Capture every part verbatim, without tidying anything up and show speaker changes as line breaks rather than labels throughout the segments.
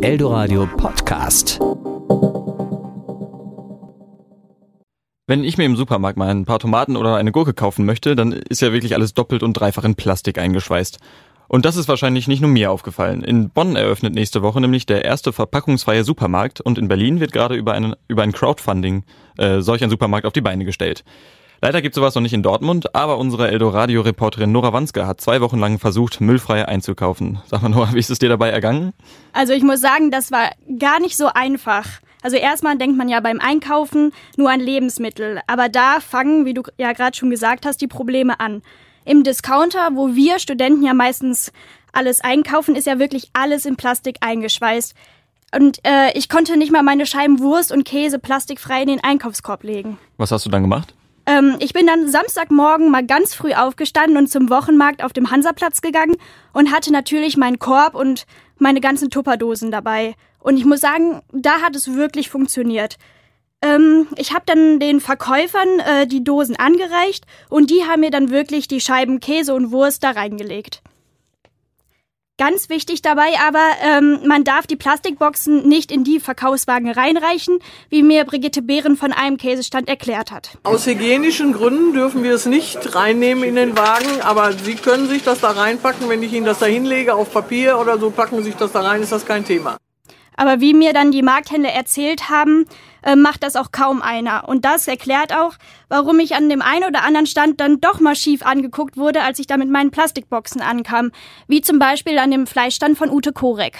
Eldoradio Podcast.
Wenn ich mir im Supermarkt mal ein paar Tomaten oder eine Gurke kaufen möchte, dann ist ja wirklich alles doppelt und dreifach in Plastik eingeschweißt. Und das ist wahrscheinlich nicht nur mir aufgefallen. In Bonn eröffnet nächste Woche nämlich der erste verpackungsfreie Supermarkt und in Berlin wird gerade über, einen, über ein Crowdfunding äh, solch ein Supermarkt auf die Beine gestellt. Leider gibt es sowas noch nicht in Dortmund, aber unsere Eldoradio-Reporterin Nora Wanske hat zwei Wochen lang versucht, müllfrei einzukaufen. Sag mal, Nora, wie ist es dir dabei ergangen?
Also ich muss sagen, das war gar nicht so einfach. Also erstmal denkt man ja beim Einkaufen nur an Lebensmittel. Aber da fangen, wie du ja gerade schon gesagt hast, die Probleme an. Im Discounter, wo wir Studenten ja meistens alles einkaufen, ist ja wirklich alles in Plastik eingeschweißt. Und äh, ich konnte nicht mal meine Scheiben Wurst und Käse plastikfrei in den Einkaufskorb legen.
Was hast du dann gemacht?
Ähm, ich bin dann Samstagmorgen mal ganz früh aufgestanden und zum Wochenmarkt auf dem Hansaplatz gegangen und hatte natürlich meinen Korb und meine ganzen Tupperdosen dabei. Und ich muss sagen, da hat es wirklich funktioniert. Ähm, ich habe dann den Verkäufern äh, die Dosen angereicht und die haben mir dann wirklich die Scheiben Käse und Wurst da reingelegt. Ganz wichtig dabei aber, ähm, man darf die Plastikboxen nicht in die Verkaufswagen reinreichen, wie mir Brigitte Behren von einem Käsestand erklärt hat.
Aus hygienischen Gründen dürfen wir es nicht reinnehmen in den Wagen, aber Sie können sich das da reinpacken, wenn ich Ihnen das da hinlege auf Papier oder so, packen Sie sich das da rein, ist das kein Thema.
Aber wie mir dann die Markthändler erzählt haben, äh, macht das auch kaum einer. Und das erklärt auch, warum ich an dem einen oder anderen Stand dann doch mal schief angeguckt wurde, als ich da mit meinen Plastikboxen ankam. Wie zum Beispiel an dem Fleischstand von Ute Korek.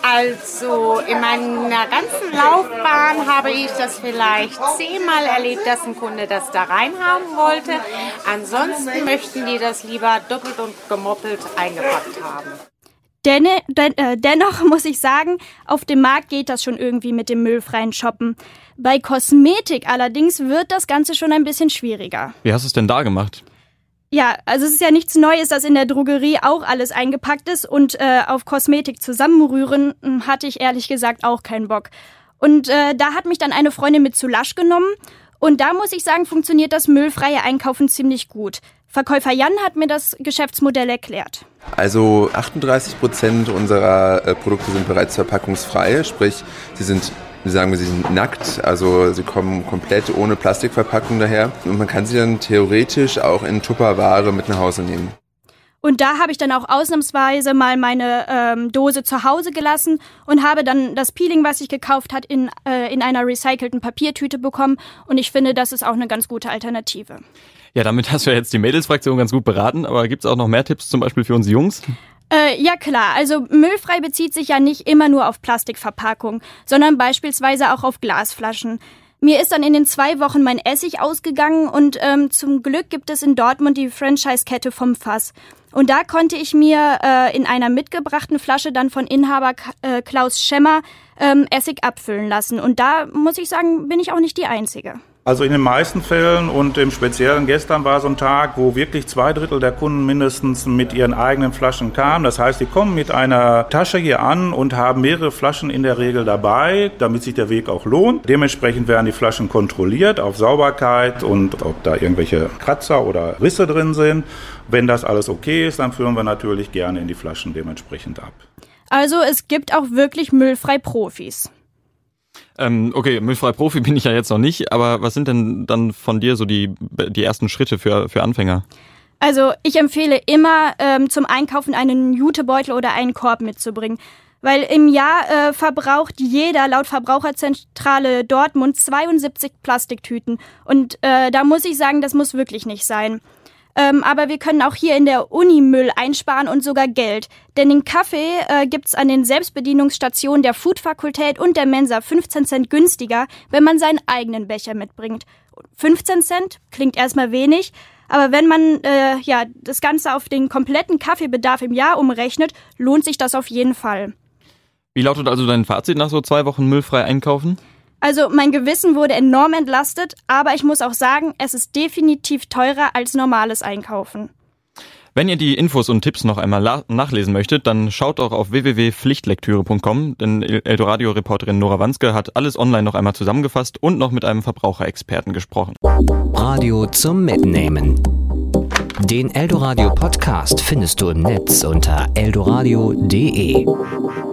Also in meiner ganzen Laufbahn habe ich das vielleicht zehnmal erlebt, dass ein Kunde das da reinhaben wollte. Ansonsten möchten die das lieber doppelt und gemoppelt eingepackt haben.
Den, den, äh, dennoch muss ich sagen, auf dem Markt geht das schon irgendwie mit dem müllfreien Shoppen. Bei Kosmetik allerdings wird das Ganze schon ein bisschen schwieriger.
Wie hast du es denn da gemacht?
Ja, also es ist ja nichts Neues, dass in der Drogerie auch alles eingepackt ist und äh, auf Kosmetik zusammenrühren hatte ich ehrlich gesagt auch keinen Bock. Und äh, da hat mich dann eine Freundin mit zu Lush genommen und da muss ich sagen, funktioniert das müllfreie Einkaufen ziemlich gut. Verkäufer Jan hat mir das Geschäftsmodell erklärt.
Also achtunddreißig Prozent unserer äh, Produkte sind bereits verpackungsfrei, sprich, sie sind, wie sagen wir, sie sind nackt, also sie kommen komplett ohne Plastikverpackung daher und man kann sie dann theoretisch auch in Tupperware mit nach Hause nehmen.
Und da habe ich dann auch ausnahmsweise mal meine ähm, Dose zu Hause gelassen und habe dann das Peeling, was ich gekauft habe, in, äh, in einer recycelten Papiertüte bekommen. Und ich finde, das ist auch eine ganz gute Alternative.
Ja, damit hast du ja jetzt die Mädelsfraktion ganz gut beraten, aber gibt es auch noch mehr Tipps zum Beispiel für uns Jungs?
Äh, ja klar, also müllfrei bezieht sich ja nicht immer nur auf Plastikverpackung, sondern beispielsweise auch auf Glasflaschen. Mir ist dann in den zwei Wochen mein Essig ausgegangen und ähm, zum Glück gibt es in Dortmund die Franchise-Kette vom Fass. Und da konnte ich mir äh, in einer mitgebrachten Flasche dann von Inhaber äh, Klaus Schemmer ähm, Essig abfüllen lassen. Und da muss ich sagen, bin ich auch nicht die Einzige.
Also in den meisten Fällen und im Speziellen gestern war so ein Tag, wo wirklich zwei Drittel der Kunden mindestens mit ihren eigenen Flaschen kamen. Das heißt, die kommen mit einer Tasche hier an und haben mehrere Flaschen in der Regel dabei, damit sich der Weg auch lohnt. Dementsprechend werden die Flaschen kontrolliert auf Sauberkeit und ob da irgendwelche Kratzer oder Risse drin sind. Wenn das alles okay ist, dann füllen wir natürlich gerne in die Flaschen dementsprechend ab.
Also es gibt auch wirklich müllfrei Profis.
Ähm, okay, müllfrei Profi bin ich ja jetzt noch nicht, aber was sind denn dann von dir so die, die ersten Schritte für, für Anfänger?
Also ich empfehle immer ähm, zum Einkaufen einen Jutebeutel oder einen Korb mitzubringen. Weil im Jahr äh, verbraucht jeder laut Verbraucherzentrale Dortmund zweiundsiebzig Plastiktüten. Und äh, da muss ich sagen, das muss wirklich nicht sein. Ähm, aber wir können auch hier in der Uni Müll einsparen und sogar Geld. Denn den Kaffee äh, gibt's an den Selbstbedienungsstationen der Food-Fakultät und der Mensa fünfzehn Cent günstiger, wenn man seinen eigenen Becher mitbringt. fünfzehn Cent klingt erstmal wenig, aber wenn man äh, ja das Ganze auf den kompletten Kaffeebedarf im Jahr umrechnet, lohnt sich das auf jeden Fall.
Wie lautet also dein Fazit nach so zwei Wochen müllfrei einkaufen?
Also mein Gewissen wurde enorm entlastet, aber ich muss auch sagen, es ist definitiv teurer als normales Einkaufen.
Wenn ihr die Infos und Tipps noch einmal la- nachlesen möchtet, dann schaut auch auf w w w punkt pflichtlektüre punkt com, denn Eldoradio-Reporterin Nora Wanske hat alles online noch einmal zusammengefasst und noch mit einem Verbraucherexperten gesprochen.
Radio zum Mitnehmen. Den Eldoradio Podcast findest du im Netz unter eldoradio punkt de.